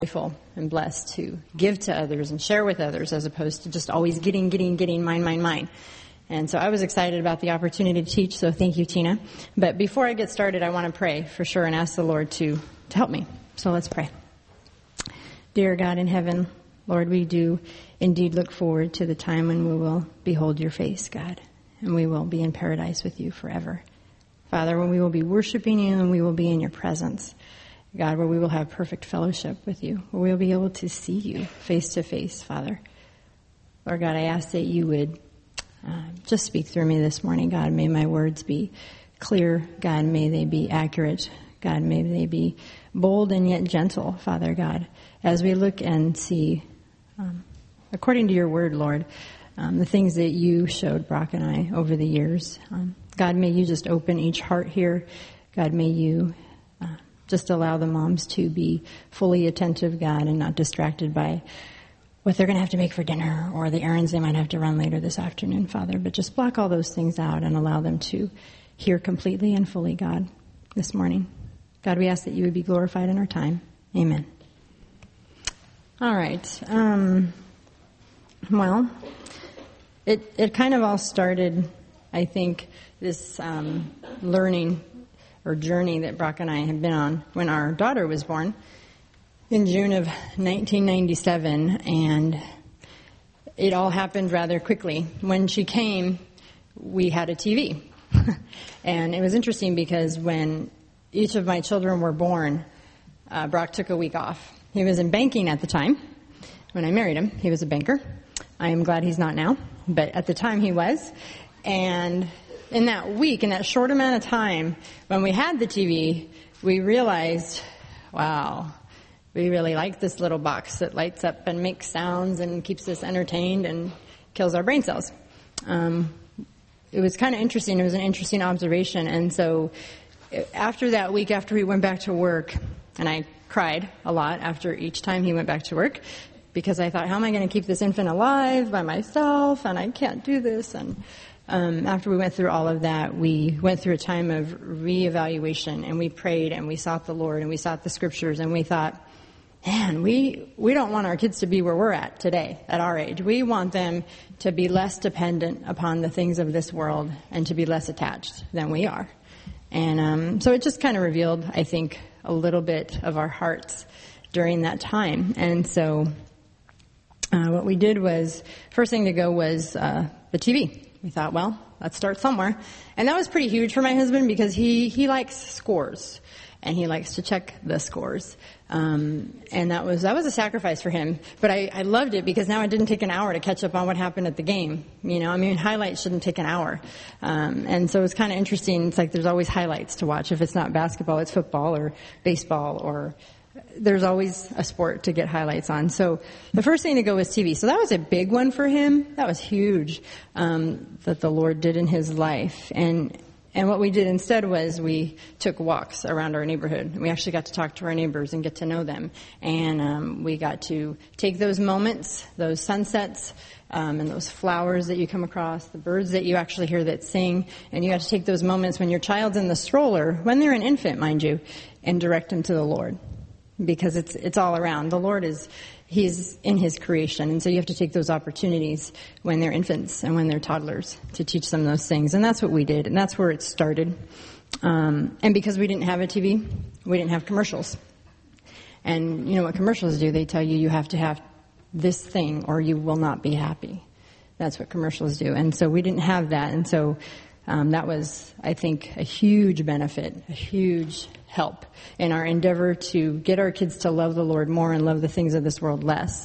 joyful and blessed to give to others and share with others as opposed to just always getting, mine. And so I was excited about the opportunity to teach, so thank you, Tina. But before I get started, I want to pray for sure and ask the Lord to help me. So let's pray. Dear God in heaven, Lord, we do indeed look forward to the time when we will behold your face, God, and we will be in paradise with you forever. Father, when we will be worshiping you and we will be in your presence, God, where we will have perfect fellowship with you, where we will be able to see you face to face, Father. Lord God, I ask that you would just speak through me this morning, God. May my words be clear, God. May they be accurate, God. May they be bold and yet gentle, Father God, as we look and see, according to your word, Lord, the things that you showed Brock and I over the years. God, may you just open each heart here. God, may you just allow the moms to be fully attentive, God, and not distracted by what they're going to have to make for dinner or the errands they might have to run later this afternoon, Father. But just block all those things out and allow them to hear completely and fully, God, this morning. God, we ask that you would be glorified in our time. Amen. All right. Well, it kind of all started, I think, this learning or journey that Brock and I had been on when our daughter was born in June of 1997, and it all happened rather quickly. When she came, we had a TV. And it was interesting because when each of my children were born, Brock took a week off. He was in banking at the time. When I married him, he was a banker. I am glad he's not now, but at the time he was. And in that week, in that short amount of time, when we had the TV, we realized, wow, we really like this little box that lights up and makes sounds and keeps us entertained and kills our brain cells. It was kind of interesting. It was an interesting observation. And so after that week, after he went back to work, and I cried a lot after each time he went back to work, because I thought, how am I going to keep this infant alive by myself? And I can't do this. And after we went through all of that, we went through a time of reevaluation, and we prayed, and we sought the Lord, and we sought the scriptures, and we thought, man, we don't want our kids to be where we're at today, at our age. We want them to be less dependent upon the things of this world and to be less attached than we are. And so it just kind of revealed, I think, a little bit of our hearts during that time. And so what we did was, first thing to go was the TV. We thought, well, let's start somewhere. And that was pretty huge for my husband because he likes scores, and he likes to check the scores. And that was a sacrifice for him. But I loved it because now it didn't take an hour to catch up on what happened at the game. You know, I mean, highlights shouldn't take an hour. And so it's kind of interesting. It's like there's always highlights to watch. If it's not basketball, it's football or baseball, or there's always a sport to get highlights on. So the first thing to go was TV. So that was a big one for him. That was huge, that the Lord did in his life. And what we did instead was we took walks around our neighborhood. We actually got to talk to our neighbors and get to know them. And we got to take those moments, those sunsets, and those flowers that you come across, the birds that you actually hear that sing. And you got to take those moments when your child's in the stroller, when they're an infant, mind you, and direct them to the Lord. Because it's all around. The Lord He's in His creation. And so you have to take those opportunities when they're infants and when they're toddlers to teach them those things. And that's what we did. And that's where it started. And because we didn't have a TV, we didn't have commercials. And you know what commercials do? They tell you have to have this thing or you will not be happy. That's what commercials do. And so we didn't have that. And so that was, I think, a huge benefit, a huge help in our endeavor to get our kids to love the Lord more and love the things of this world less.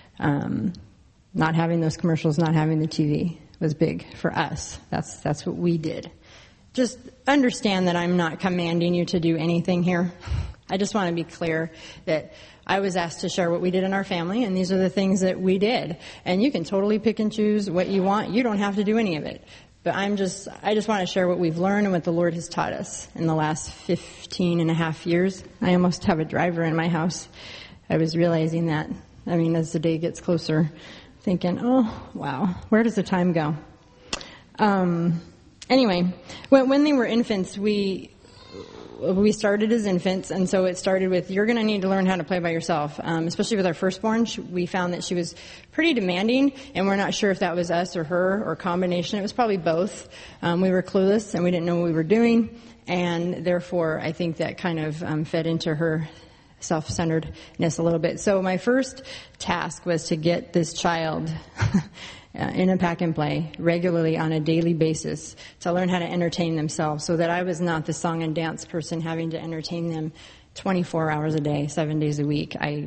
Not having those commercials, not having the TV was big for us. That's what we did. Just understand that I'm not commanding you to do anything here. I just want to be clear that I was asked to share what we did in our family, and these are the things that we did. And you can totally pick and choose what you want. You don't have to do any of it. But I just want to share what we've learned and what the Lord has taught us in the last 15 and a half years. I almost have a driver in my house. I was realizing that, I mean, as the day gets closer, thinking, oh, wow, where does the time go? Anyway, when they were infants, we we started as infants, and so it started with, you're going to need to learn how to play by yourself. Especially with our firstborn, we found that she was pretty demanding, and we're not sure if that was us or her or a combination. It was probably both. We were clueless, and we didn't know what we were doing, and therefore I think that kind of fed into her self-centeredness a little bit. So my first task was to get this child in a pack and play regularly on a daily basis to learn how to entertain themselves, so that I was not the song and dance person having to entertain them 24 hours a day, 7 days a week. I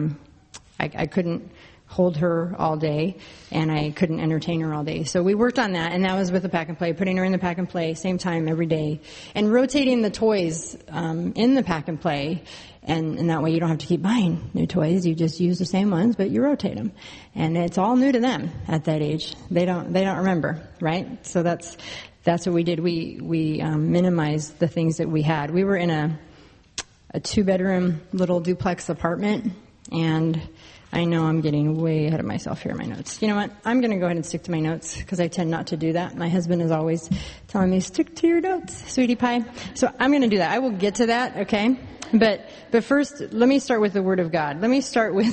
couldn't hold her all day, and I couldn't entertain her all day. So we worked on that, and that was with the pack and play, putting her in the pack and play, same time every day, and rotating the toys in the pack and play. And that way you don't have to keep buying new toys. You just use the same ones, but you rotate them. And it's all new to them at that age. They don't remember, right? So that's what we did. We minimized the things that we had. We were in a 2-bedroom little duplex apartment, and I know I'm getting way ahead of myself here in my notes. You know what? I'm going to go ahead and stick to my notes, because I tend not to do that. My husband is always telling me, stick to your notes, sweetie pie. So I'm going to do that. I will get to that, okay? But first, let me start with the Word of God. Let me start with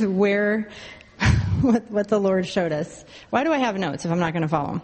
what the Lord showed us. Why do I have notes if I'm not going to follow them?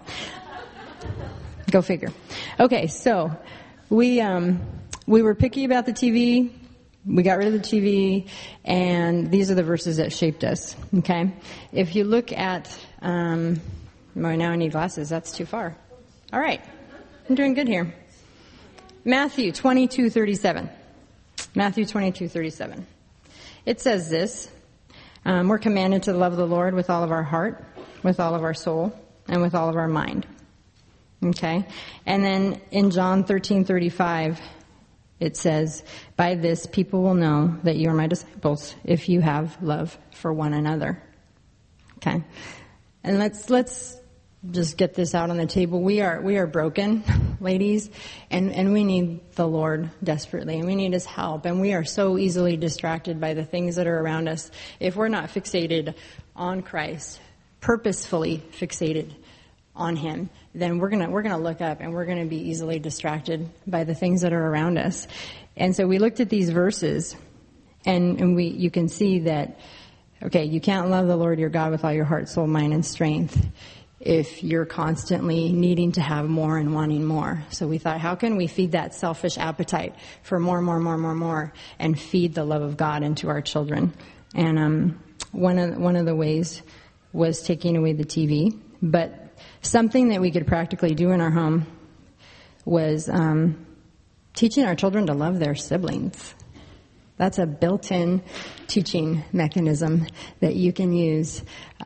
Go figure. Okay, so we were picky about the TV. We got rid of the TV, and these are the verses that shaped us, okay? If you look at, now I need glasses. That's too far. All right. I'm doing good here. Matthew 22:37. Matthew 22:37. It says this, we're commanded to love the Lord with all of our heart, with all of our soul, and with all of our mind. Okay? And then in John 13:35, it says, by this people will know that you are my disciples if you have love for one another. Okay? And let's just get this out on the table. We are broken, ladies, and we need the Lord desperately, and we need His help, and we are so easily distracted by the things that are around us. If we're not fixated on Christ, purposefully fixated on Him, then we're gonna look up, and we're gonna be easily distracted by the things that are around us. And so we looked at these verses, and you can see that, okay, you can't love the Lord your God with all your heart, soul, mind, and strength if you're constantly needing to have more and wanting more. So we thought, how can we feed that selfish appetite for more, and feed the love of God into our children? And one of the ways was taking away the TV, but something that we could practically do in our home was teaching our children to love their siblings. That's a built-in teaching mechanism that you can use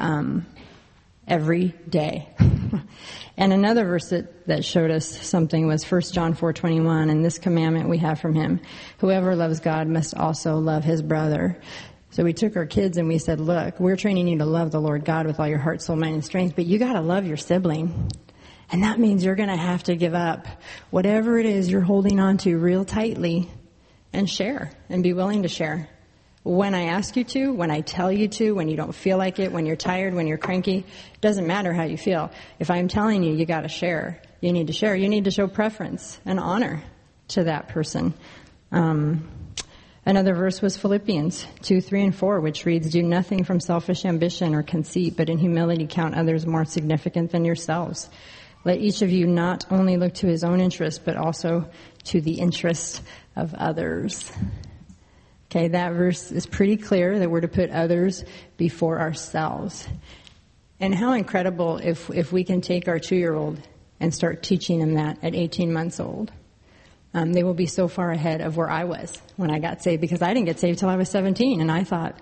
every day. And another verse that showed us something was 1 John 4:21, and this commandment we have from Him: whoever loves God must also love his brother. So we took our kids and we said, look, we're training you to love the Lord God with all your heart, soul, mind, and strength, but you got to love your sibling. And that means you're going to have to give up whatever it is you're holding on to real tightly and share, and be willing to share. When I ask you to, when I tell you to, when you don't feel like it, when you're tired, when you're cranky, it doesn't matter how you feel. If I'm telling you, you got to share. You need to share. You need to show preference and honor to that person. Another verse was Philippians 2:3 and 4, which reads, do nothing from selfish ambition or conceit, but in humility count others more significant than yourselves. Let each of you not only look to his own interest, but also to the interest of others. Okay, that verse is pretty clear that we're to put others before ourselves. And how incredible if we can take our 2-year-old and start teaching them that at 18 months old. They will be so far ahead of where I was when I got saved, because I didn't get saved till I was 17, and I thought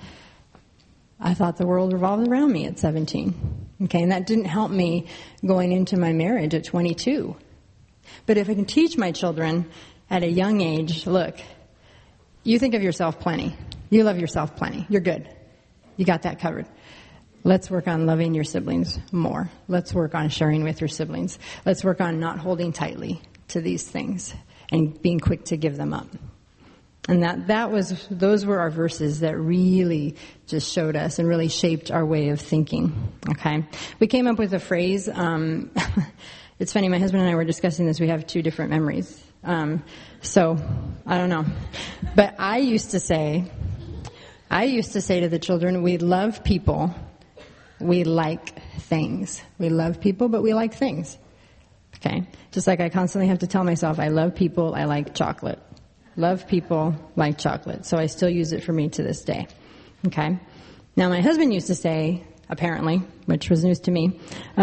the world revolved around me at 17. Okay, and that didn't help me going into my marriage at 22. But if I can teach my children at a young age, look, you think of yourself plenty. You love yourself plenty. You're good. You got that covered. Let's work on loving your siblings more. Let's work on sharing with your siblings. Let's work on not holding tightly to these things and being quick to give them up. And those were our verses that really just showed us and really shaped our way of thinking. Okay. We came up with a phrase. It's funny, my husband and I were discussing this. We have 2 different memories. So I don't know. But I used to say to the children, we love people, we like things. We love people, but we like things. Okay? Just like I constantly have to tell myself, I love people, I like chocolate. Love people, like chocolate. So I still use it for me to this day. Okay? Now my husband used to say, apparently, which was news to me,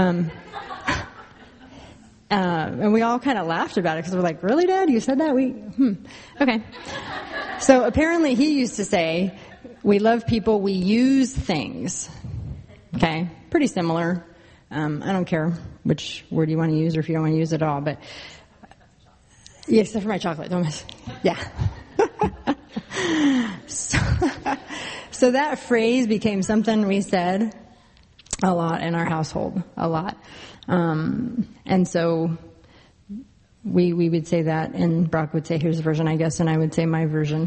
and we all kind of laughed about it because we're like, really, Dad? You said that? Okay. So apparently he used to say, we love people, we use things. Okay? Pretty similar. I don't care which word you want to use or if you don't want to use it at all, but yeah, except for my chocolate. Don't miss. Yeah. So that phrase became something we said a lot in our household, a lot. And so we would say that, and Brock would say his version, I guess, and I would say my version.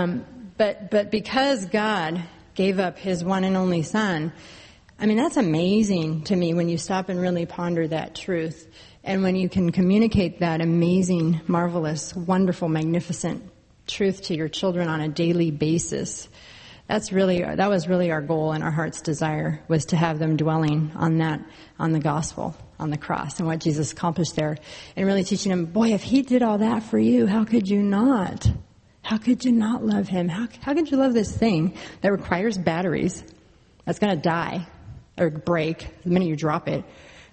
But because God gave up his one and only son, I mean, that's amazing to me when you stop and really ponder that truth. And when you can communicate that amazing, marvelous, wonderful, magnificent truth to your children on a daily basis. That was really our goal and our heart's desire, was to have them dwelling on that, on the gospel, on the cross, and what Jesus accomplished there. And really teaching them, boy, if he did all that for you, how could you not? How could you not love him? How could you love this thing that requires batteries, that's going to die or break the minute you drop it?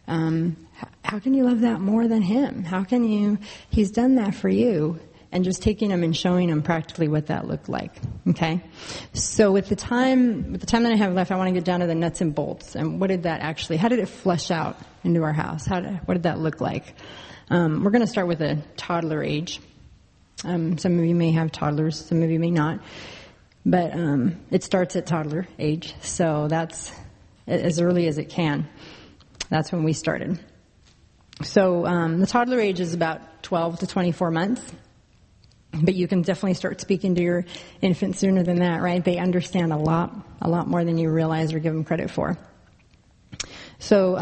How can you love that more than him? He's done that for you. And just taking them and showing them practically what that looked like. Okay? So with the time that I have left, I want to get down to the nuts and bolts. And how did it flesh out into our house? What did that look like? We're going to start with a toddler age. Some of you may have toddlers, some of you may not. But it starts at toddler age. So that's as early as it can. That's when we started. So the toddler age is about 12 to 24 months. But you can definitely start speaking to your infant sooner than that, right? They understand a lot more than you realize or give them credit for. So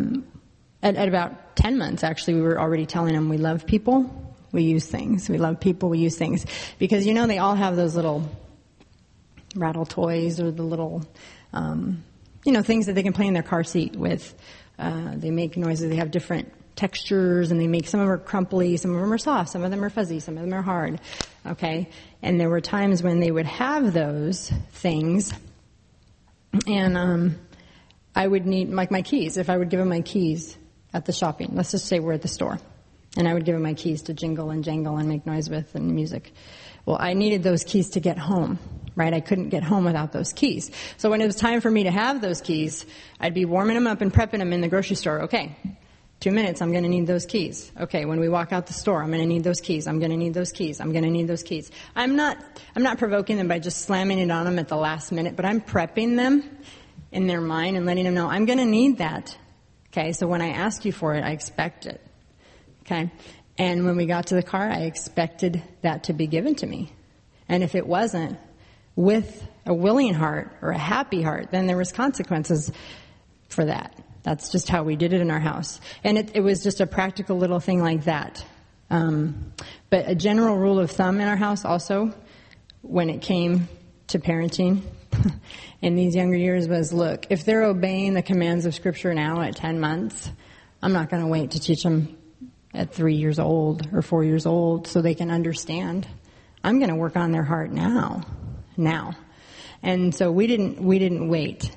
at about 10 months, actually, we were already telling them we love people, we use things. We love people, we use things. Because, they all have those little rattle toys or the little, things that they can play in their car seat with. They make noises. They have different textures, and some of them are crumply, some of them are soft, some of them are fuzzy, some of them are hard. Okay? And there were times when they would have those things, and I would need, like, my keys. If I would give them my keys at the shopping, let's just say we're at the store, and I would give them my keys to jingle and jangle and make noise with and music. Well, I needed those keys to get home, right? I couldn't get home without those keys. So when it was time for me to have those keys, I'd be warming them up and prepping them in the grocery store. Okay, 2 minutes, I'm going to need those keys. Okay, when we walk out the store, I'm going to need those keys. I'm going to need those keys. I'm going to need those keys. I'm not provoking them by just slamming it on them at the last minute, but I'm prepping them in their mind and letting them know I'm going to need that. Okay, so when I ask you for it, I expect it. Okay, and when we got to the car, I expected that to be given to me. And if it wasn't, with a willing heart or a happy heart, then there was consequences for that. That's just how we did it in our house. And it was just a practical little thing like that. But a general rule of thumb in our house also, when it came to parenting in these younger years, was, look, if they're obeying the commands of Scripture now at 10 months, I'm not going to wait to teach them at 3 years old or 4 years old so they can understand. I'm going to work on their heart now. And so we didn't wait.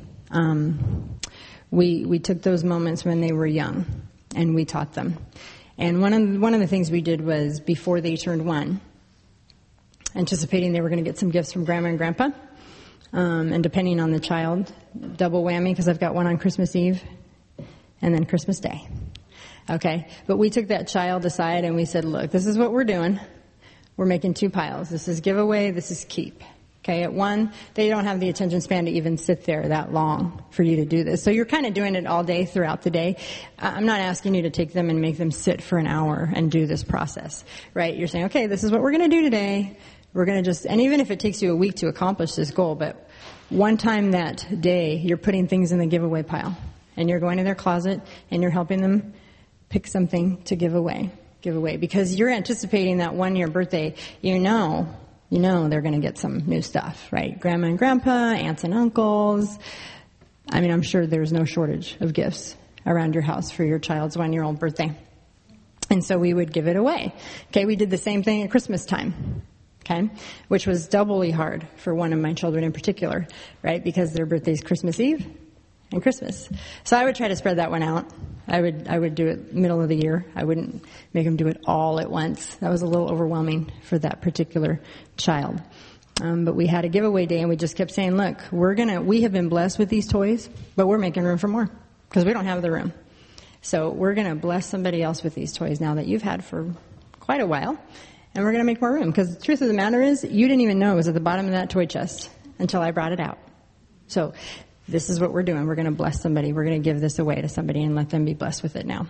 We took those moments when they were young, and we taught them. And one of the things we did was, before they turned 1, anticipating they were going to get some gifts from Grandma and Grandpa, and depending on the child, double whammy, because I've got one on Christmas Eve and then Christmas Day. Okay, but we took that child aside and we said, look, this is what we're doing. We're making 2 piles. This is giveaway, this is keep. Okay, at 1, they don't have the attention span to even sit there that long for you to do this. So you're kind of doing it all day throughout the day. I'm not asking you to take them and make them sit for an hour and do this process, right? You're saying, okay, this is what we're going to do today. We're going to and even if it takes you a week to accomplish this goal, but one time that day, you're putting things in the giveaway pile. And you're going to their closet and you're helping them pick something to give away. give away, because you're anticipating that 1-year birthday. You know they're going to get some new stuff, right? Grandma and grandpa, aunts and uncles. I mean, I'm sure there's no shortage of gifts around your house for your child's 1-year-old birthday. And so we would give it away. Okay, we did the same thing at Christmas time. Okay, which was doubly hard for one of my children in particular, right? Because their birthday's Christmas Eve and Christmas. So I would try to spread that one out. I would do it middle of the year. I wouldn't make them do it all at once. That was a little overwhelming for that particular child. But we had a giveaway day, and we just kept saying, look, we have been blessed with these toys, but we're making room for more because we don't have the room. So we're going to bless somebody else with these toys now that you've had for quite a while, and we're going to make more room. Because the truth of the matter is, you didn't even know it was at the bottom of that toy chest until I brought it out. So this is what we're doing. We're going to bless somebody. We're going to give this away to somebody and let them be blessed with it now.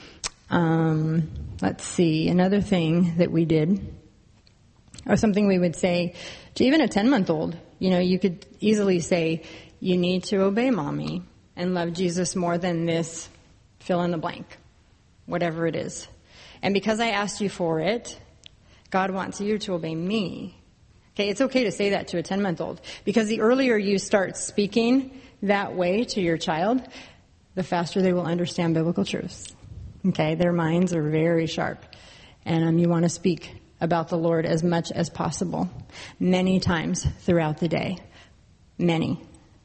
Let's see. Another thing that we did, or something we would say to even a 10-month-old, you could easily say, you need to obey mommy and love Jesus more than this fill in the blank, whatever it is. And because I asked you for it, God wants you to obey me. Okay, it's okay to say that to a 10-month-old, because the earlier you start speaking that way to your child, the faster they will understand biblical truths. Okay, their minds are very sharp, and you want to speak about the Lord as much as possible, many times throughout the day. Many.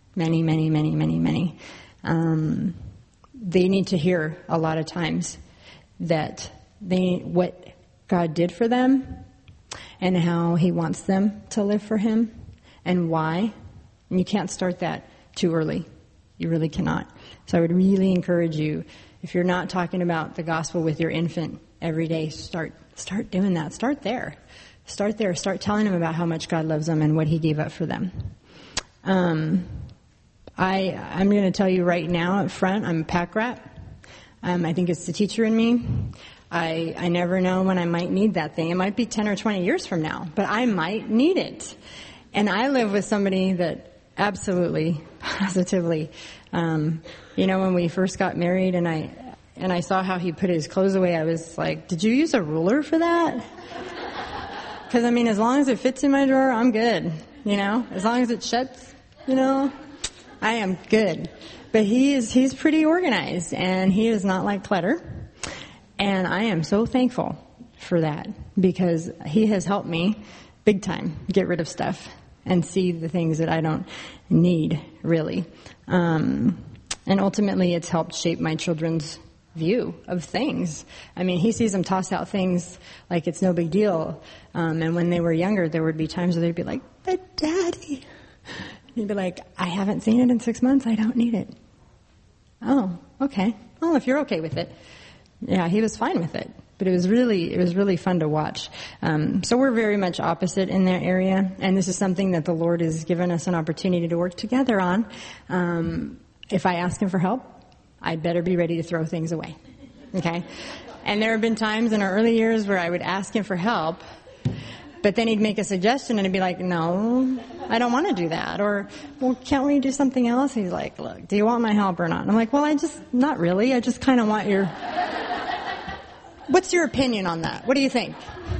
They need to hear a lot of times that what God did for them and how he wants them to live for him and why. And you can't start that too early. You really cannot. So I would really encourage you, if you're not talking about the gospel with your infant every day, start doing that. Start there. Start telling them about how much God loves them and what he gave up for them. I'm going to tell you right now up front, I'm a pack rat. I think it's the teacher in me. I never know when I might need that thing. It might be 10 or 20 years from now, but I might need it. And I live with somebody that absolutely, positively, when we first got married and I saw how he put his clothes away, I was like, did you use a ruler for that? Because, as long as it fits in my drawer, I'm good. As long as it shuts, I am good. But he's pretty organized, and he is not like clutter. And I am so thankful for that, because he has helped me big time get rid of stuff and see the things that I don't need, really. And ultimately, it's helped shape my children's view of things. He sees them toss out things like it's no big deal. And when they were younger, there would be times where they'd be like, but Daddy. He'd be like, I haven't seen it in 6 months. I don't need it. Oh, okay. Well, if you're okay with it. Yeah, he was fine with it. But it was really fun to watch. So we're very much opposite in that area. And this is something that the Lord has given us an opportunity to work together on. If I ask him for help, I'd better be ready to throw things away. Okay? And there have been times in our early years where I would ask him for help, but then he'd make a suggestion and I'd be like, no, I don't want to do that. Or, well, can't we do something else? He's like, look, do you want my help or not? And I'm like, well, not really. I just kind of want what's your opinion on that? What do you think?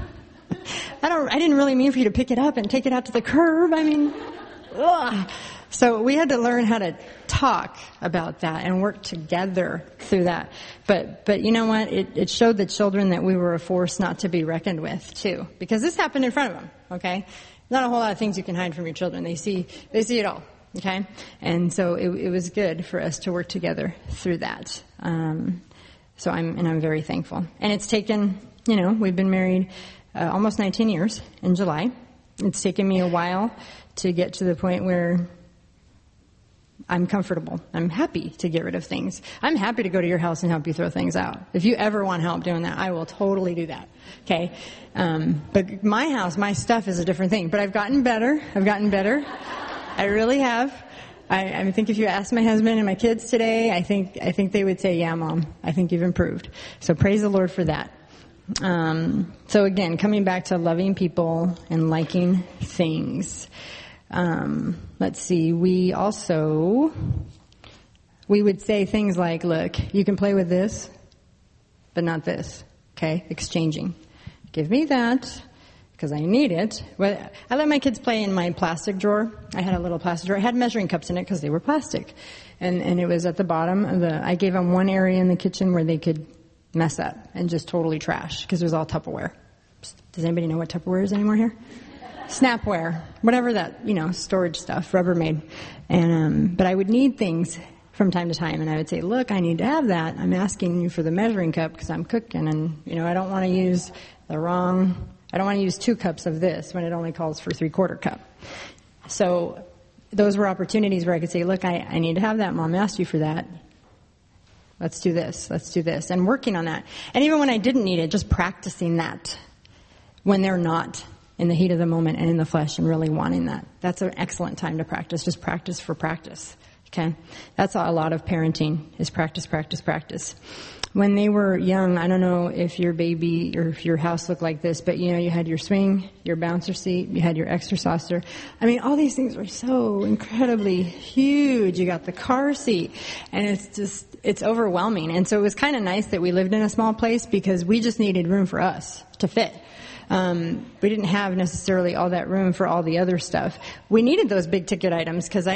I didn't really mean for you to pick it up and take it out to the curb. Ugh. So we had to learn how to talk about that and work together through that. But you know what? It showed the children that we were a force not to be reckoned with, too. Because this happened in front of them, okay? Not a whole lot of things you can hide from your children. They see it all, okay? And so it was good for us to work together through that. So I'm very thankful. And it's taken, we've been married almost 19 years in July. It's taken me a while to get to the point where I'm comfortable. I'm happy to get rid of things. I'm happy to go to your house and help you throw things out. If you ever want help doing that, I will totally do that. Okay? But my house, my stuff is a different thing. But I've gotten better. I really have. I think if you ask my husband and my kids today, I think they would say, yeah, Mom, I think you've improved. So praise the Lord for that. So again, coming back to loving people and liking things. Let's see, we would say things like, look, you can play with this, but not this. Okay, exchanging. Give me that, because I need it. Well, I let my kids play in my plastic drawer. I had a little plastic drawer. I had measuring cups in it because they were plastic. And it was at the bottom of I gave them one area in the kitchen where they could mess up and just totally trash, because it was all Tupperware. Does anybody know what Tupperware is anymore here? Snapware, whatever that, storage stuff, Rubbermaid. But I would need things from time to time, and I would say, look, I need to have that. I'm asking you for the measuring cup because I'm cooking, and, I don't want to use I don't want to use 2 cups of this when it only calls for 3/4 cup. So those were opportunities where I could say, look, I need to have that. Mom asked you for that. Let's do this. Let's do this. And working on that. And even when I didn't need it, just practicing that when they're not in the heat of the moment and in the flesh and really wanting that. That's an excellent time to practice. Just practice for practice. Okay? That's a lot of parenting, is practice, practice, practice. When they were young, I don't know if your baby or if your house looked like this, but you had your swing, your bouncer seat, you had your extra saucer. I mean, all these things were so incredibly huge. You got the car seat, and it's overwhelming. And so it was kind of nice that we lived in a small place, because we just needed room for us to fit. We didn't have necessarily all that room for all the other stuff. We needed those big ticket items because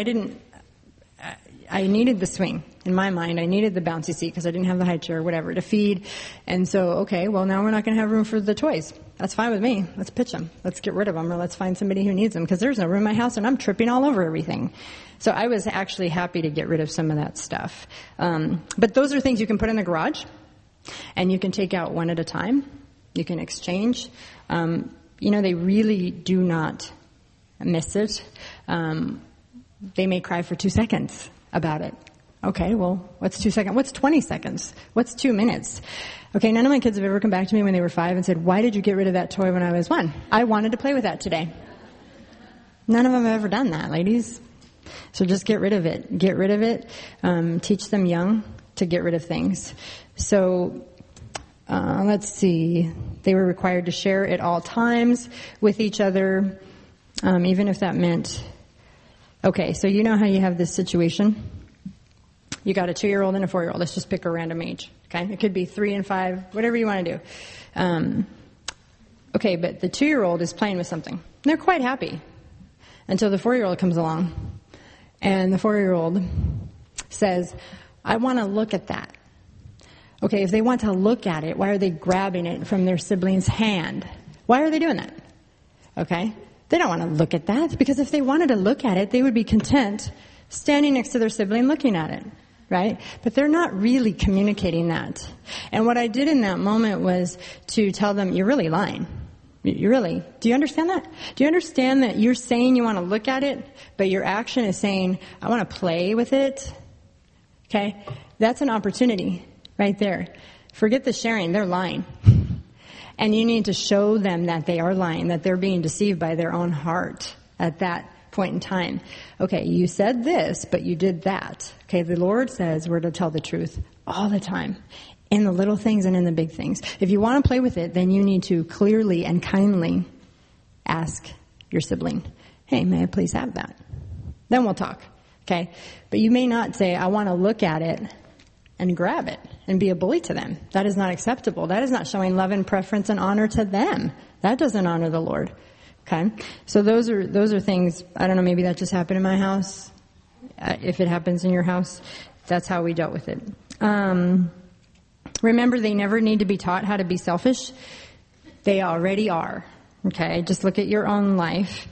I needed the swing. In my mind, I needed the bouncy seat because I didn't have the high chair or whatever to feed. And so, okay, well, now we're not going to have room for the toys. That's fine with me. Let's pitch them. Let's get rid of them, or let's find somebody who needs them, because there's no room in my house and I'm tripping all over everything. So I was actually happy to get rid of some of that stuff. But those are things you can put in the garage, and you can take out one at a time. You can exchange. They really do not miss it. They may cry for 2 seconds about it. Okay, well, what's 2 seconds? What's 20 seconds? What's 2 minutes? Okay, none of my kids have ever come back to me when they were 5 and said, why did you get rid of that toy when I was 1? I wanted to play with that today. None of them have ever done that, ladies. So just get rid of it. Get rid of it. Teach them young to get rid of things. So, let's see. They were required to share at all times with each other, even if that meant... Okay, so you know how you have this situation? You got a 2-year-old and a 4-year-old. Let's just pick a random age. Okay, it could be 3 and 5, whatever you want to do. Okay, but the 2-year-old is playing with something. They're quite happy until the 4-year-old comes along, and the 4-year-old says, I want to look at that. Okay, if they want to look at it, why are they grabbing it from their sibling's hand? Why are they doing that? Okay, they don't want to look at that, because if they wanted to look at it, they would be content standing next to their sibling looking at it, right? But they're not really communicating that. And what I did in that moment was to tell them, you're really lying. Do you understand that? Do you understand that you're saying you want to look at it, but your action is saying, I want to play with it? Okay, that's an opportunity right there. Forget the sharing, they're lying. And you need to show them that they are lying, that they're being deceived by their own heart at that point in time. Okay, you said this, but you did that. Okay, the Lord says we're to tell the truth all the time, in the little things and in the big things. If you want to play with it, then you need to clearly and kindly ask your sibling, hey, may I please have that? Then we'll talk. Okay, but you may not say, I want to look at it and grab it and be a bully to them. That is not acceptable. That is not showing love and preference and honor to them. That doesn't honor the Lord. Okay? So those are things, I don't know, maybe that just happened in my house. If it happens in your house, that's how we dealt with it. Remember, they never need to be taught how to be selfish. They already are. Okay? Just look at your own life.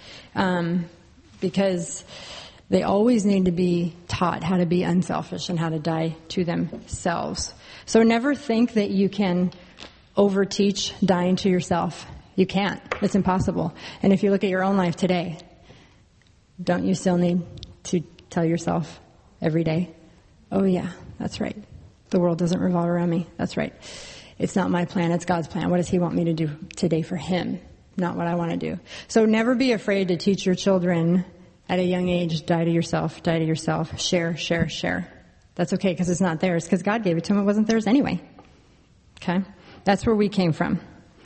Because they always need to be taught how to be unselfish and how to die to themselves. So never think that you can overteach dying to yourself. You can't. It's impossible. And if you look at your own life today, don't you still need to tell yourself every day, oh yeah, that's right. The world doesn't revolve around me. That's right. It's not my plan. It's God's plan. What does He want me to do today for Him? Not what I want to do. So never be afraid to teach your children at a young age, die to yourself, share, share, share. That's okay, because it's not theirs, because God gave it to them. It wasn't theirs anyway. Okay? That's where we came from.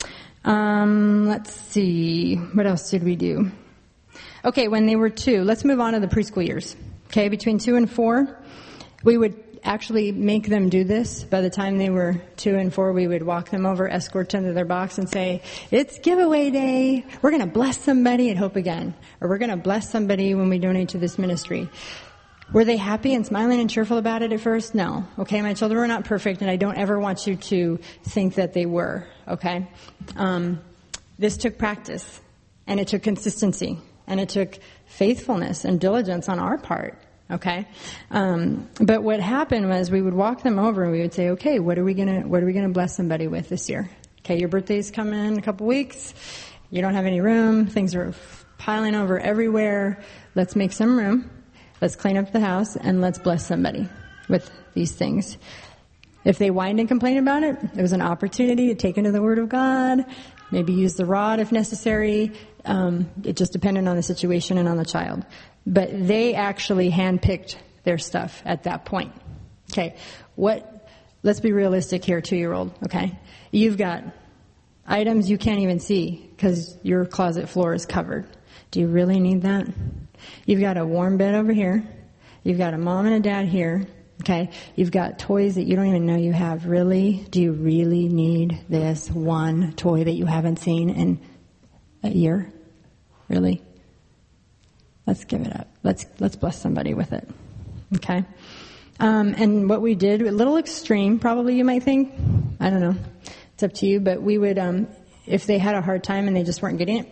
Let's see. What else did we do? Okay, when they were 2, let's move on to the preschool years. Okay, between 2 and 4, we would actually make them do this. By the time they were 2 and 4, we would walk them over, escort them to their box and say, it's giveaway day. We're going to bless somebody at Hope Again. Or we're going to bless somebody when we donate to this ministry. Were they happy and smiling and cheerful about it at first? No. Okay, my children were not perfect, and I don't ever want you to think that they were. Okay? This took practice, and it took consistency, and it took faithfulness and diligence on our part. Okay? But what happened was we would walk them over and we would say, okay, what are we gonna bless somebody with this year? Okay, your birthday's coming in a couple weeks. You don't have any room. Things are piling over everywhere. Let's make some room. Let's clean up the house and let's bless somebody with these things. If they whined and complained about it, it was an opportunity to take into the Word of God, maybe use the rod if necessary. It just depended on the situation and on the child. But they actually handpicked their stuff at that point. Okay, let's be realistic here, 2-year-old, okay? You've got items you can't even see because your closet floor is covered. Do you really need that? You've got a warm bed over here. You've got a mom and a dad here. Okay? You've got toys that you don't even know you have. Really? Do you really need this one toy that you haven't seen in a year? Really? Let's give it up. Let's bless somebody with it. Okay? And what we did, a little extreme, probably you might think. I don't know. It's up to you. But we would, if they had a hard time and they just weren't getting it,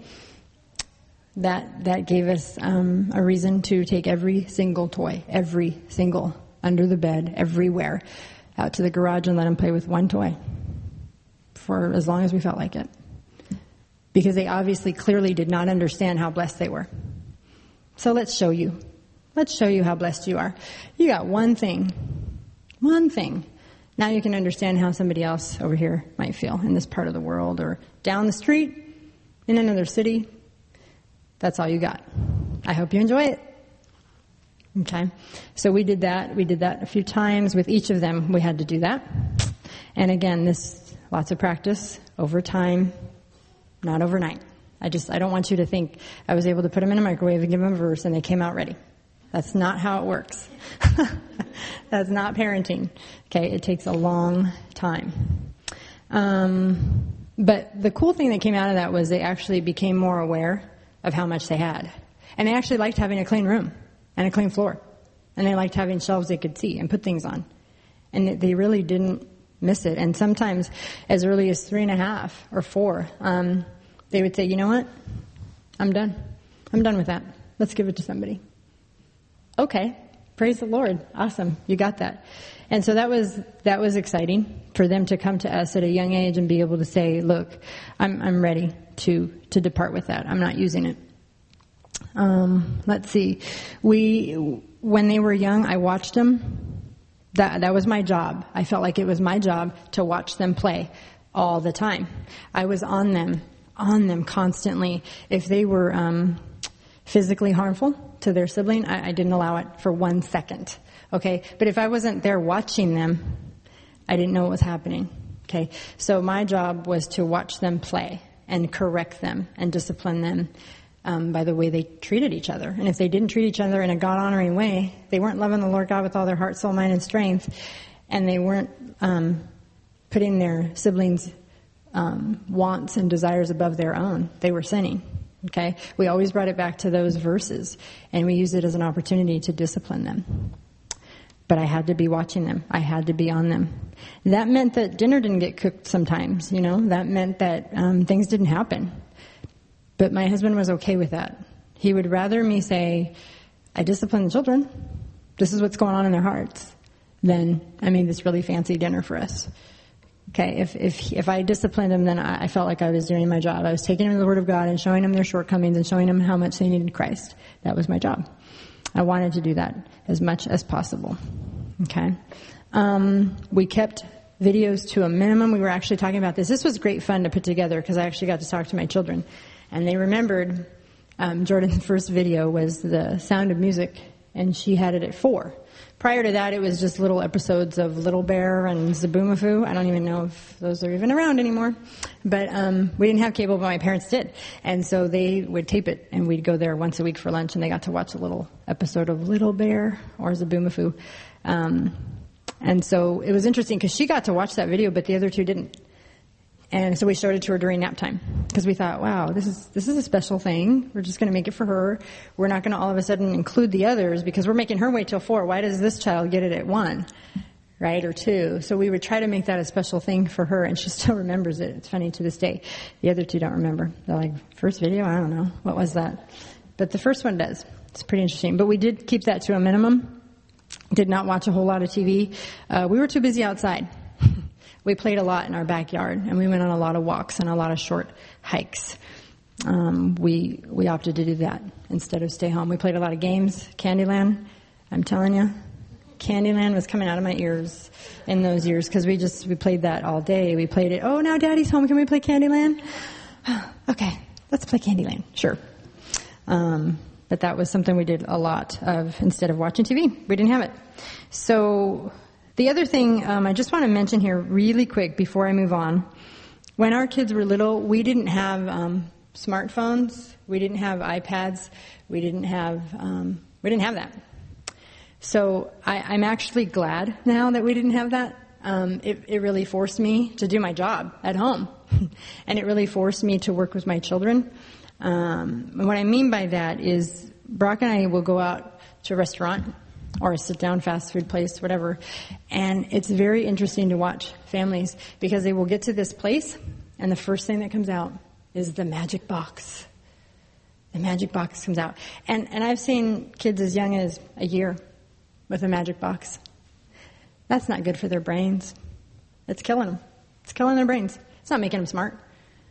that gave us a reason to take every single toy, every single, under the bed, everywhere, out to the garage and let them play with one toy for as long as we felt like it. Because they obviously clearly did not understand how blessed they were. So let's show you. Let's show you how blessed you are. You got one thing. One thing. Now you can understand how somebody else over here might feel in this part of the world or down the street in another city. That's all you got. I hope you enjoy it. Okay. So we did that. We did that a few times. With each of them, we had to do that. And again, lots of practice over time, not overnight. I don't want you to think I was able to put them in a microwave and give them a verse and they came out ready. That's not how it works. That's not parenting. Okay. It takes a long time. But the cool thing that came out of that was they actually became more aware of how much they had. And they actually liked having a clean room and a clean floor. And they liked having shelves they could see and put things on. And they really didn't miss it. And sometimes as early as 3.5 or 4, they would say, you know what? I'm done. I'm done with that. Let's give it to somebody. Okay. Praise the Lord. Awesome. You got that. And so that was exciting for them to come to us at a young age and be able to say, look, I'm ready to depart with that. I'm not using it. Let's see. When they were young, I watched them. That was my job. I felt like it was my job to watch them play all the time. I was on them constantly. If they were physically harmful to their sibling, I didn't allow it for 1 second. Okay? But if I wasn't there watching them, I didn't know what was happening. Okay? So my job was to watch them play and correct them and discipline them by the way they treated each other. And if they didn't treat each other in a God-honoring way, they weren't loving the Lord God with all their heart, soul, mind, and strength, and they weren't putting their siblings' wants and desires above their own, they were sinning. Okay? We always brought it back to those verses, and we used it as an opportunity to discipline them. But I had to be watching them. I had to be on them. That meant that dinner didn't get cooked sometimes, you know. That meant that things didn't happen. But my husband was okay with that. He would rather me say, I discipline the children. This is what's going on in their hearts. Than I made this really fancy dinner for us. Okay, if I disciplined them, then I felt like I was doing my job. I was taking them to the Word of God and showing them their shortcomings and showing them how much they needed Christ. That was my job. I wanted to do that as much as possible. Okay. We kept videos to a minimum. We were actually talking about this. This was great fun to put together because I actually got to talk to my children. And they remembered Jordan's first video was the Sound of Music, and she had it at 4. Prior to that, it was just little episodes of Little Bear and Zaboomafoo. I don't even know if those are even around anymore. But we didn't have cable, but my parents did. And so they would tape it, and we'd go there once a week for lunch, and they got to watch a little episode of Little Bear or Zaboomafoo. And so it was interesting because she got to watch that video, but the other two didn't. And so we showed it to her during nap time because we thought, wow, this is a special thing. We're just going to make it for her. We're not going to all of a sudden include the others because we're making her wait till 4. Why does this child get it at 1, right, or 2? So we would try to make that a special thing for her, and she still remembers it. It's funny to this day. The other two don't remember. They're like, first video? I don't know. What was that? But the first one does. It's pretty interesting. But we did keep that to a minimum. Did not watch a whole lot of TV. We were too busy outside. We played a lot in our backyard, and we went on a lot of walks and a lot of short hikes. We opted to do that instead of stay home. We played a lot of games. Candyland, I'm telling you, Candyland was coming out of my ears in those years because we played that all day. We played it. Oh, now Daddy's home. Can we play Candyland? Okay, let's play Candyland. Sure. But that was something we did a lot of instead of watching TV. We didn't have it. So the other thing I just want to mention here really quick before I move on. When our kids were little, we didn't have smartphones. We didn't have iPads. We didn't have that. So I'm actually glad now that we didn't have that. It really forced me to do my job at home. And it really forced me to work with my children. What I mean by that is Brock and I will go out to a restaurant or a sit-down fast food place, whatever, and it's very interesting to watch families because they will get to this place and the first thing that comes out is the magic box. The magic box comes out. And I've seen kids as young as a year with a magic box. That's not good for their brains. It's killing them. It's killing their brains. It's not making them smart.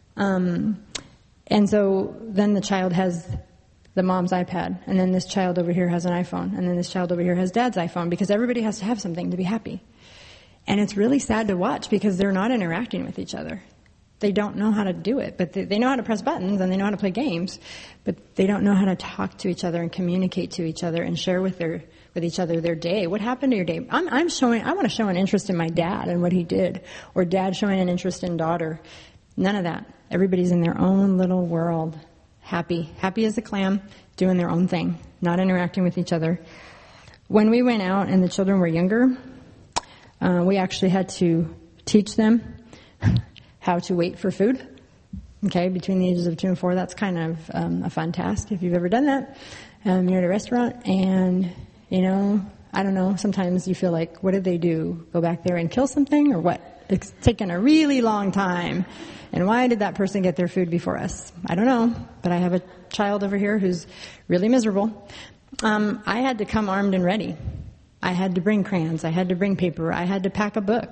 And so then the child has the mom's iPad, and then this child over here has an iPhone, and then this child over here has dad's iPhone, because everybody has to have something to be happy. And it's really sad to watch because they're not interacting with each other. They don't know how to do it, but they know how to press buttons and they know how to play games, but they don't know how to talk to each other and communicate to each other and share with each other their day. What happened to your day? I want to show an interest in my dad and what he did, or dad showing an interest in daughter. None of that. Everybody's in their own little world, happy as a clam, doing their own thing, not interacting with each other. When we went out and the children were younger, we actually had to teach them how to wait for food. Okay, between the ages of 2 and 4, that's kind of a fun task if you've ever done that. You're at a restaurant and, I don't know, sometimes you feel like, what did they do? Go back there and kill something or what? It's taken a really long time. And why did that person get their food before us? I don't know, but I have a child over here who's really miserable. I had to come armed and ready. I had to bring crayons. I had to bring paper. I had to pack a book.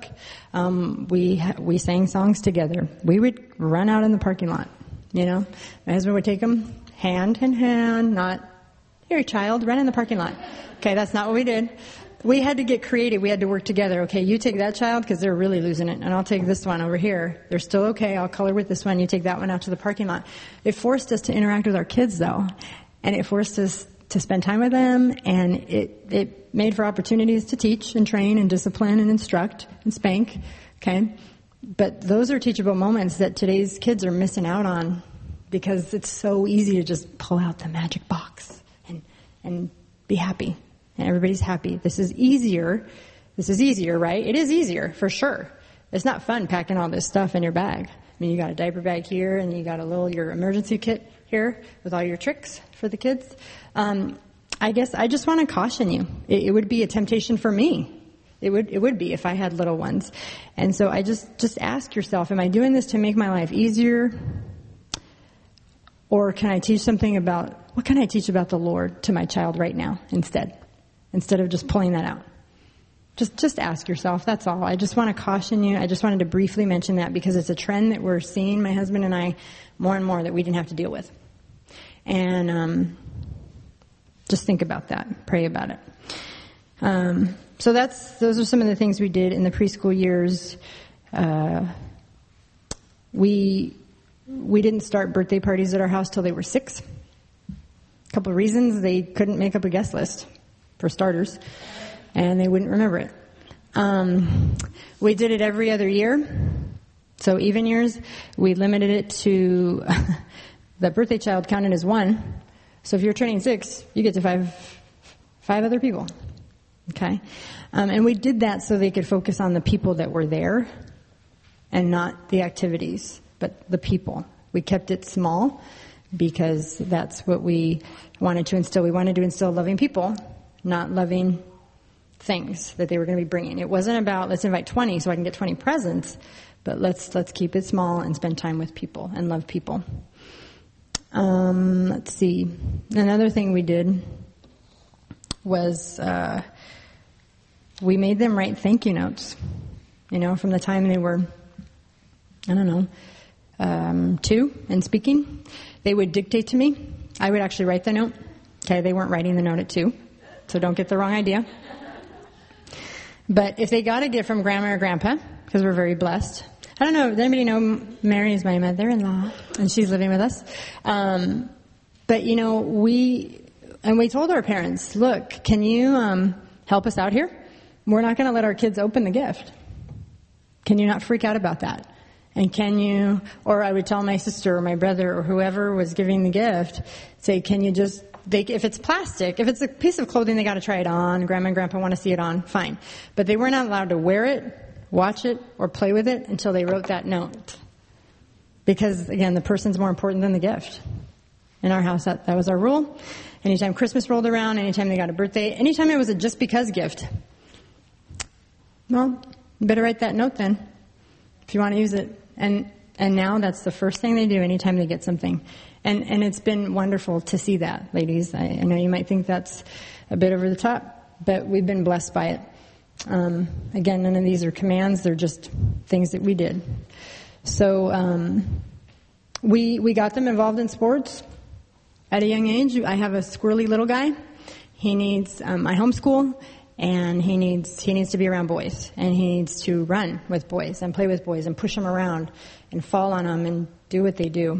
We sang songs together. We would run out in the parking lot. My husband would take them hand in hand, not, here, child, run in the parking lot. Okay, that's not what we did. We had to get creative. We had to work together. Okay, you take that child because they're really losing it, and I'll take this one over here. They're still okay. I'll color with this one. You take that one out to the parking lot. It forced us to interact with our kids, though, and it forced us to spend time with them, and it made for opportunities to teach and train and discipline and instruct and spank. Okay, but those are teachable moments that today's kids are missing out on because it's so easy to just pull out the magic box and be happy. And everybody's happy. This is easier, right? It is easier, for sure. It's not fun packing all this stuff in your bag. I mean, you got a diaper bag here, and you got your emergency kit here with all your tricks for the kids. I guess I just want to caution you. It would be a temptation for me. It would be if I had little ones. And so I just ask yourself, am I doing this to make my life easier? Or can I teach what can I teach about the Lord to my child right now instead of just pulling that out? Just ask yourself. That's all. I just want to caution you. I just wanted to briefly mention that because it's a trend that we're seeing, my husband and I, more and more that we didn't have to deal with. And just think about that. Pray about it. So those are some of the things we did in the preschool years. We didn't start birthday parties at our house till they were 6. A couple of reasons: they couldn't make up a guest list, for starters, and they wouldn't remember it. We did it every other year. So even years, we limited it to the birthday child counted as 1. So if you're turning 6, you get to five other people. Okay? And we did that so they could focus on the people that were there and not the activities, but the people. We kept it small because that's what we wanted to instill. We wanted to instill loving people, not loving things that they were going to be bringing. It wasn't about, let's invite 20 so I can get 20 presents, but let's keep it small and spend time with people and love people. Let's see. Another thing we did was we made them write thank you notes. From the time they were, 2 and speaking, they would dictate to me. I would actually write the note. Okay, they weren't writing the note at 2, so don't get the wrong idea. But if they got a gift from Grandma or Grandpa, because we're very blessed. I don't know, does anybody know Mary is my mother-in-law, and she's living with us. But we told our parents, look, can you help us out here? We're not going to let our kids open the gift. Can you not freak out about that? And can you, or I would tell my sister or my brother or whoever was giving the gift, say, can you just, if it's plastic, if it's a piece of clothing they got to try it on, Grandma and Grandpa want to see it on, fine. But they were not allowed to wear it, watch it, or play with it until they wrote that note. Because, again, the person's more important than the gift. In our house, that was our rule. Anytime Christmas rolled around, anytime they got a birthday, anytime it was a just because gift, well, you better write that note then, if you want to use it. And now that's the first thing they do anytime they get something. And it's been wonderful to see that, ladies. I know you might think that's a bit over the top, but we've been blessed by it. Again, none of these are commands. They're just things that we did. So we got them involved in sports at a young age. I have a squirrely little guy. He needs, I homeschool, and he needs to be around boys, and he needs to run with boys and play with boys and push them around and fall on them and do what they do.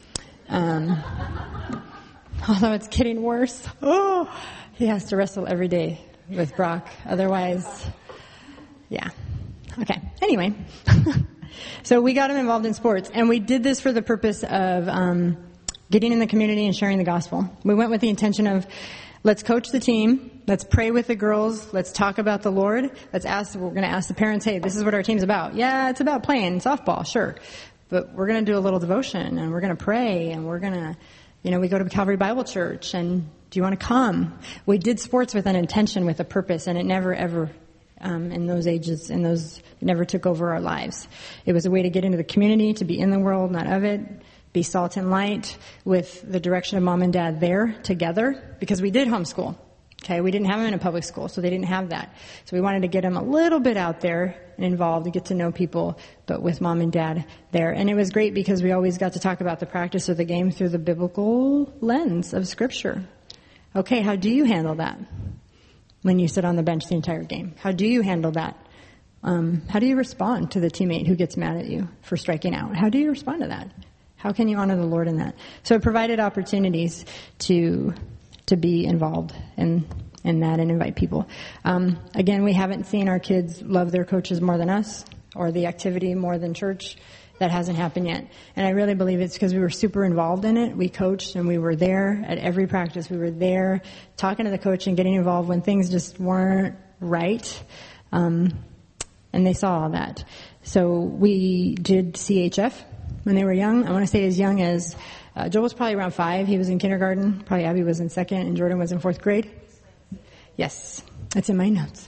Although it's getting worse. Oh, he has to wrestle every day with Brock. Otherwise, yeah. Okay. Anyway, so we got him involved in sports, and we did this for the purpose of getting in the community and sharing the gospel. We went with the intention of, let's coach the team, let's pray with the girls, let's talk about the Lord, we're going to ask the parents, hey, this is what our team's about. Yeah, it's about playing softball, sure. But we're going to do a little devotion, and we're going to pray, and we're going to, we go to Calvary Bible Church, and do you want to come? We did sports with an intention, with a purpose, and it never, ever, in those ages, it never took over our lives. It was a way to get into the community, to be in the world, not of it, be salt and light, with the direction of Mom and Dad there together, because we did homeschool. Okay, we didn't have them in a public school, so they didn't have that. So we wanted to get them a little bit out there and involved to get to know people, but with Mom and Dad there. And it was great because we always got to talk about the practice of the game through the biblical lens of Scripture. Okay, how do you handle that when you sit on the bench the entire game? How do you handle that? How do you respond to the teammate who gets mad at you for striking out? How do you respond to that? How can you honor the Lord in that? So it provided opportunities to be involved in that and invite people. Again, we haven't seen our kids love their coaches more than us, or the activity more than church. That hasn't happened yet. And I really believe it's because we were super involved in it. We coached, and we were there at every practice. We were there talking to the coach and getting involved when things just weren't right. And they saw all that. So we did CHF when they were young. I want to say as young as Joel was probably around 5. He was in kindergarten. Probably Abby was in 2nd, and Jordan was in 4th grade. Yes, that's in my notes.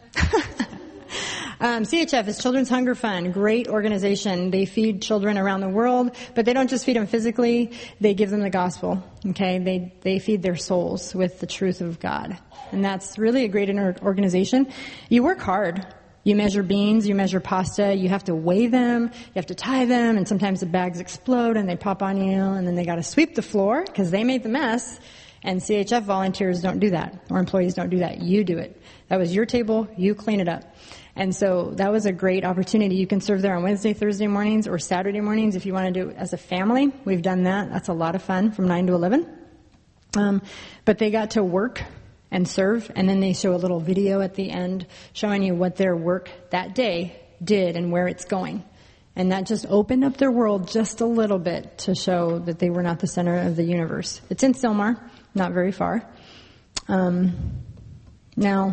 CHF is Children's Hunger Fund. Great organization. They feed children around the world, but they don't just feed them physically. They give them the gospel. Okay, they feed their souls with the truth of God, and that's really a great organization. You work hard. You measure beans, you measure pasta, you have to weigh them, you have to tie them, and sometimes the bags explode and they pop on you, and then they got to sweep the floor because they made the mess. And CHF volunteers don't do that, or employees don't do that. You do it. That was your table, you clean it up. And so that was a great opportunity. You can serve there on Wednesday, Thursday mornings, or Saturday mornings if you want to do it as a family. We've done that. That's a lot of fun from 9 to 11. But they got to work and serve, and then they show a little video at the end showing you what their work that day did and where it's going. And that just opened up their world just a little bit to show that they were not the center of the universe. It's in Sylmar, not very far. Now,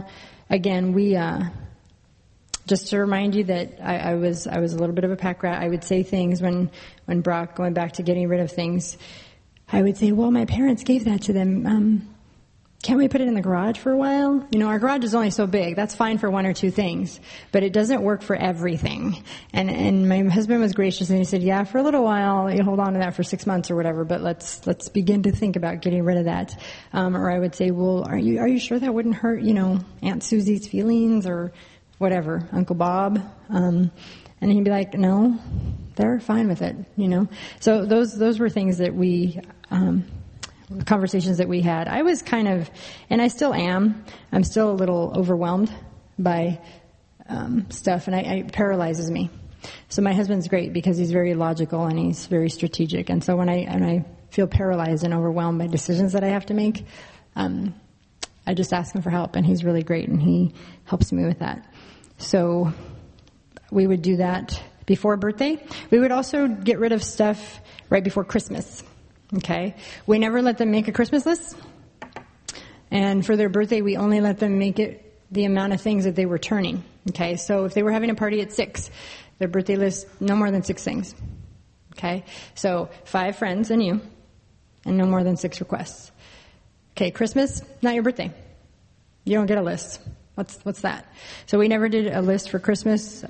again, we just to remind you that I was a little bit of a pack rat. I would say things when Brock, going back to getting rid of things, I would say, well, my parents gave that to them. Can't we put it in the garage for a while? Our garage is only so big. That's fine for one or two things, but it doesn't work for everything. And my husband was gracious and he said, yeah, for a little while, you hold on to that for 6 months or whatever, but let's begin to think about getting rid of that. Or I would say, well, are you sure that wouldn't hurt, Aunt Susie's feelings or whatever, Uncle Bob? And he'd be like, no, they're fine with it, So those were things that we, conversations that we had. I was kind of, and I still am, I'm still a little overwhelmed by stuff, and it paralyzes me. So my husband's great because he's very logical and he's very strategic. And so when I feel paralyzed and overwhelmed by decisions that I have to make, I just ask him for help, and he's really great, and he helps me with that. So we would do that before birthday. We would also get rid of stuff right before Christmas. Okay. We never let them make a Christmas list. And for their birthday, we only let them make it the amount of things that they were turning. Okay. So if they were having a party at 6, their birthday list, no more than 6 things. Okay. So 5 friends and you, and no more than 6 requests. Okay. Christmas, not your birthday. You don't get a list. What's that? So we never did a list for Christmas.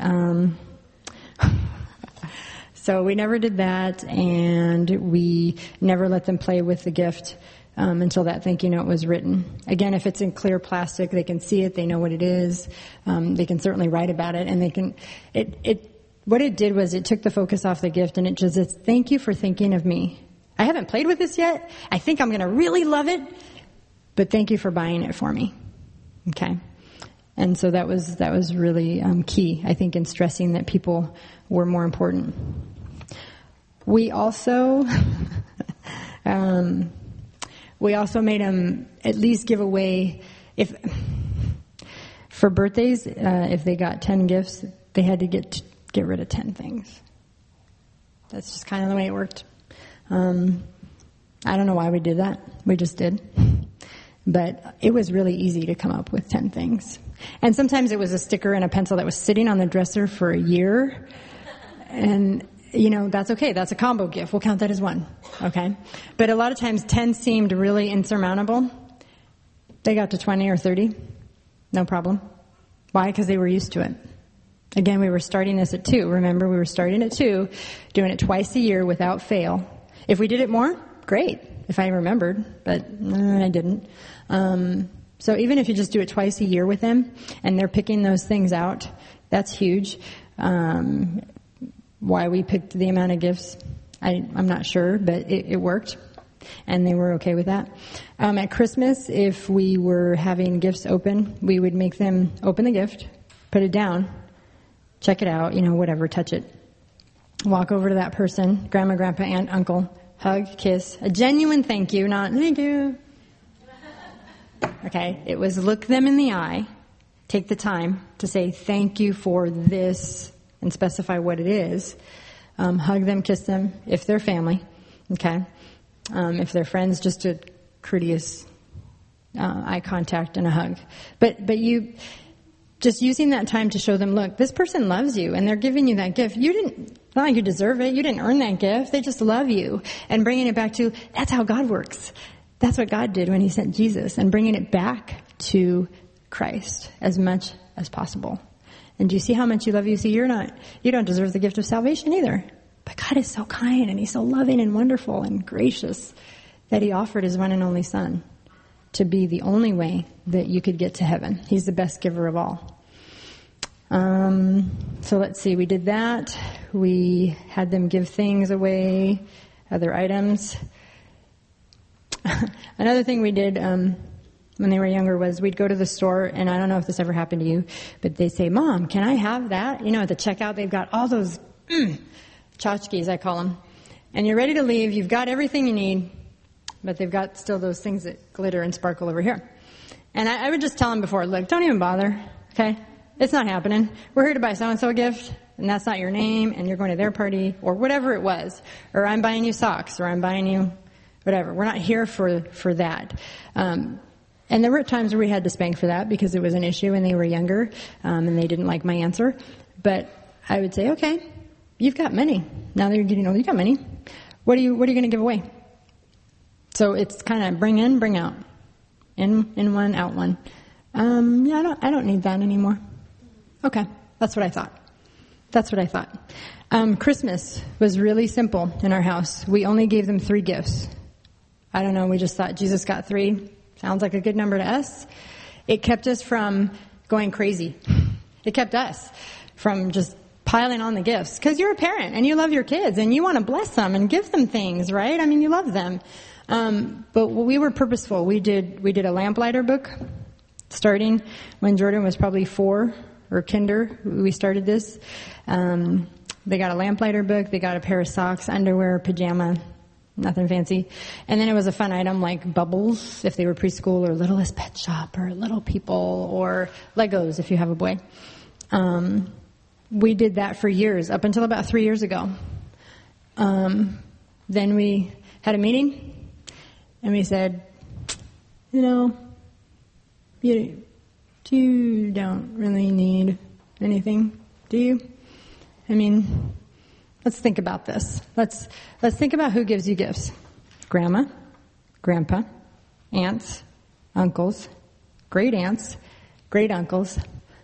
So we never did that, and we never let them play with the gift until that thank you note was written. Again, if it's in clear plastic, they can see it, they know what it is, they can certainly write about it, and they can, what it did was it took the focus off the gift, and it just says, thank you for thinking of me. I haven't played with this yet. I think I'm going to really love it, but thank you for buying it for me. Okay. And so that was really key, I think, in stressing that people were more important. We also made them at least give away, for birthdays, if they got 10 gifts, they had to get rid of 10 things. That's just kind of the way it worked. I don't know why we did that. We just did. But it was really easy to come up with 10 things. And sometimes it was a sticker and a pencil that was sitting on the dresser for a year. And, that's okay. That's a combo gift. We'll count that as one. Okay? But a lot of times 10 seemed really insurmountable. They got to 20 or 30. No problem. Why? Because they were used to it. Again, we were starting this at 2. Remember, we were starting at 2, doing it twice a year without fail. If we did it more, great. If I remembered, but I didn't. So even if you just do it twice a year with them and they're picking those things out, that's huge. Why we picked the amount of gifts, I'm not sure, but it worked. And they were okay with that. At Christmas, if we were having gifts open, we would make them open the gift, put it down, check it out, whatever, touch it. Walk over to that person, grandma, grandpa, aunt, uncle, hug, kiss, a genuine thank you, not thank you. Okay, it was look them in the eye, take the time to say thank you for this and specify what it is. Hug them, kiss them, if they're family. Okay, if they're friends, just a courteous eye contact and a hug. But you just using that time to show them, look, this person loves you and they're giving you that gift. Not like you deserve it. You didn't earn that gift. They just love you. And bringing it back to, that's how God works. That's what God did when he sent Jesus, and bringing it back to Christ as much as possible. And do you see how much you love you? See, you don't deserve the gift of salvation either. But God is so kind and he's so loving and wonderful and gracious that he offered his one and only son to be the only way that you could get to heaven. He's the best giver of all. So let's see, we did that. We had them give things away, other items. Another thing we did when they were younger was we'd go to the store, and I don't know if this ever happened to you, but they'd say, Mom, can I have that? At the checkout, they've got all those tchotchkes, I call them. And you're ready to leave. You've got everything you need, but they've got still those things that glitter and sparkle over here. And I would just tell them before, look, don't even bother, okay? It's not happening. We're here to buy so-and-so a gift, and that's not your name, and you're going to their party, or whatever it was. Or I'm buying you socks, or I'm buying you whatever. We're not here for that. And And there were times where we had to spank for that because it was an issue and they were younger, and they didn't like my answer. But I would say, okay, you've got money. Now that you're getting older, you've got money. What are you going to give away? So it's kind of bring in, bring out. In one, out one. Yeah, I don't need that anymore. Okay. That's what I thought. Christmas was really simple in our house. We only gave them 3 gifts. I don't know. We just thought Jesus got 3. Sounds like a good number to us. It kept us from going crazy. It kept us from just piling on the gifts. Because you're a parent and you love your kids and you want to bless them and give them things, right? I mean, you love them. But we were purposeful. We did a lamplighter book starting when Jordan was probably 4 or kinder. We started this. They got a lamplighter book. They got a pair of socks, underwear, pajama, nothing fancy. And then it was a fun item like bubbles if they were preschool, or Littlest Pet Shop, or Little People, or Legos if you have a boy. We did that for years, up until about 3 years ago. Then we had a meeting. And we said, you don't really need anything, do you? I mean, let's think about this. Let's think about who gives you gifts. Grandma, grandpa, aunts, uncles, great aunts, great uncles.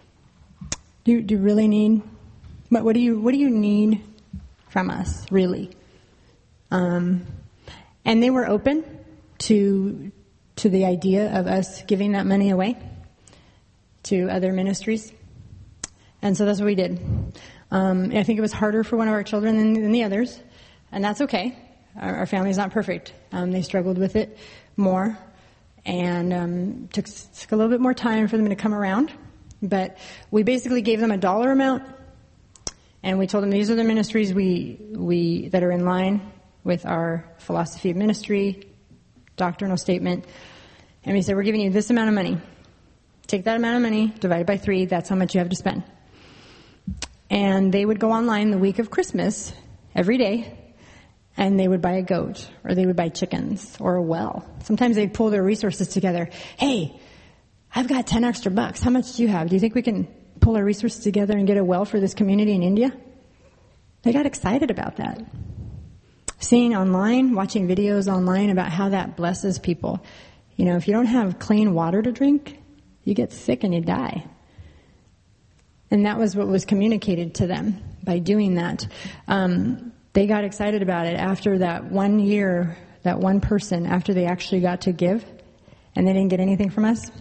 Do you really need, what do you need from us, really? And they were open to the idea of us giving that money away to other ministries. And so that's what we did. I think it was harder for one of our children than the others, and that's okay. Our family's not perfect. They struggled with it more, and took a little bit more time for them to come around. But we basically gave them a dollar amount, and we told them these are the ministries we that are in line with our philosophy of ministry, doctrinal statement. And we said, we're giving you this amount of money. Take that amount of money, divide it by 3, that's how much you have to spend. And they would go online the week of Christmas, every day, and they would buy a goat, or they would buy chickens, or a well. Sometimes they'd pull their resources together. Hey, I've got 10 extra bucks. How much do you have? Do you think we can pull our resources together and get a well for this community in India? They got excited about that. Seeing online, watching videos online about how that blesses people. If you don't have clean water to drink, you get sick and you die. And that was what was communicated to them by doing that. They got excited about it after that 1 year, that one person, after they actually got to give, and they didn't get anything from us.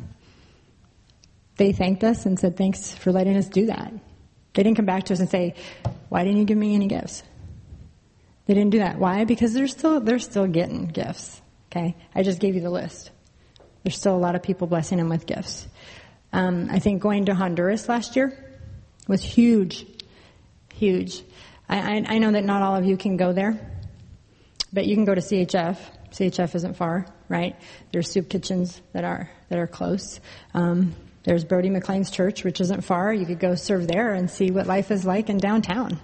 They thanked us and said, thanks for letting us do that. They didn't come back to us and say, why didn't you give me any gifts? They didn't do that. Why? Because they're still getting gifts. Okay? I just gave you the list. There's still a lot of people blessing them with gifts. I think going to Honduras last year was huge. Huge. I know that not all of you can go there, but you can go to CHF. CHF isn't far, right? There's soup kitchens that are close. There's Brody McLean's church, which isn't far. You could go serve there and see what life is like in downtown.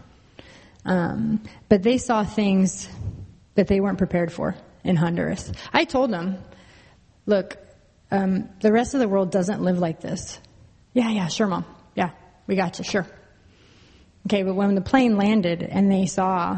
But they saw things that they weren't prepared for in Honduras. I told them, look, the rest of the world doesn't live like this. Yeah, sure, Mom. Yeah, we got you, sure. Okay, but when the plane landed and they saw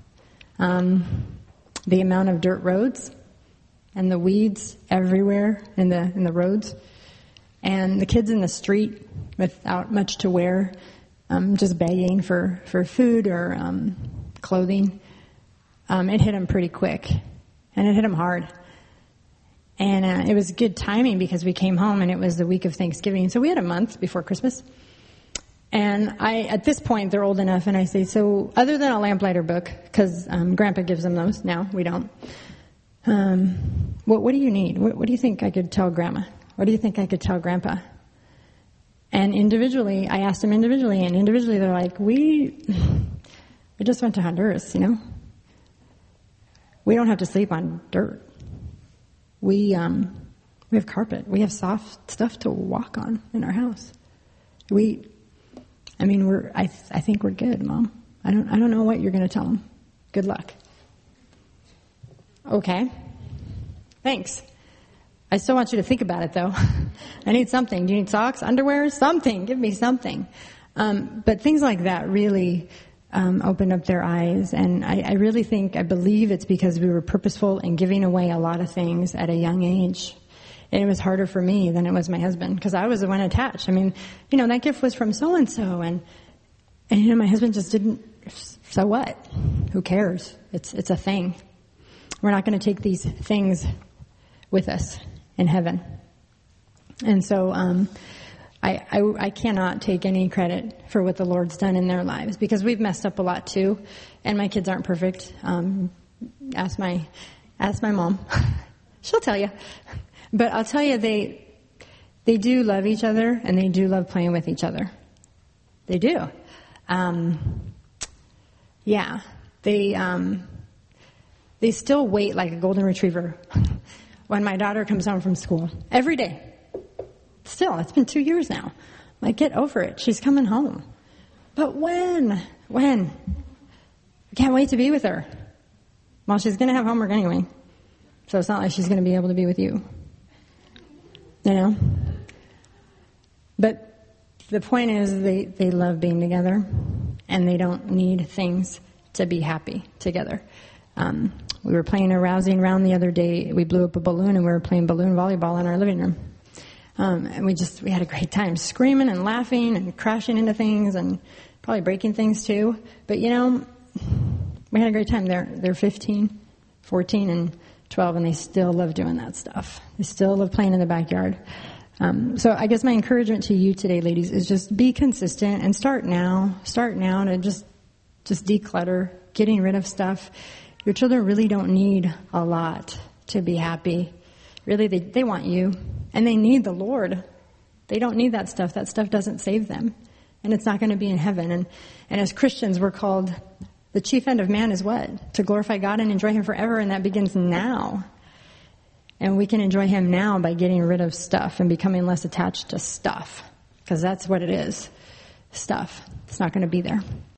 the amount of dirt roads and the weeds everywhere in the roads, and the kids in the street without much to wear, just begging for food or clothing, it hit them pretty quick, and it hit them hard. And it was good timing because we came home and it was the week of Thanksgiving, so we had a month before Christmas. And at this point, they're old enough, and I say, so other than a lamplighter book, because Grandpa gives them those now, we don't. What do you need? What do you think I could tell Grandma? What do you think I could tell Grandpa? And individually, I asked them individually, and individually they're like, we just went to Honduras, We don't have to sleep on dirt. We have carpet. We have soft stuff to walk on in our house. I think we're good, Mom. I don't know what you're going to tell them. Good luck. Okay. Thanks. I still want you to think about it, though. I need something. Do you need socks, underwear, something? Give me something. But things like that really opened up their eyes. And I really I believe it's because we were purposeful in giving away a lot of things at a young age. And it was harder for me than it was my husband, because I was the one attached. I mean, that gift was from so-and-so. And my husband just didn't, so what? Who cares? It's a thing. We're not going to take these things with us in heaven. And so I cannot take any credit for what the Lord's done in their lives, because we've messed up a lot too, and my kids aren't perfect. Ask my mom. She'll tell you. But I'll tell you, they do love each other, and they do love playing with each other. They do. They still wait like a golden retriever when my daughter comes home from school. Every day. Still, it's been 2 years now. Like, get over it. She's coming home. But when? I can't wait to be with her. Well, she's going to have homework anyway. So it's not like she's going to be able to be with you. But the point is they love being together, and they don't need things to be happy together. We were playing a rousing round the other day. We blew up a balloon, and we were playing balloon volleyball in our living room. And we had a great time screaming and laughing and crashing into things and probably breaking things too. But we had a great time. They're 15, 14, and 12, and they still love doing that stuff. They still love playing in the backyard. So I guess my encouragement to you today, ladies, is just be consistent and start now. Start now to just declutter, getting rid of stuff. Your children really don't need a lot to be happy. Really, they want you, and they need the Lord. They don't need that stuff. That stuff doesn't save them, and it's not going to be in heaven. And as Christians, we're called, the chief end of man is what? To glorify God and enjoy Him forever, and that begins now. And we can enjoy Him now by getting rid of stuff and becoming less attached to stuff, because that's what it is, stuff. It's not going to be there.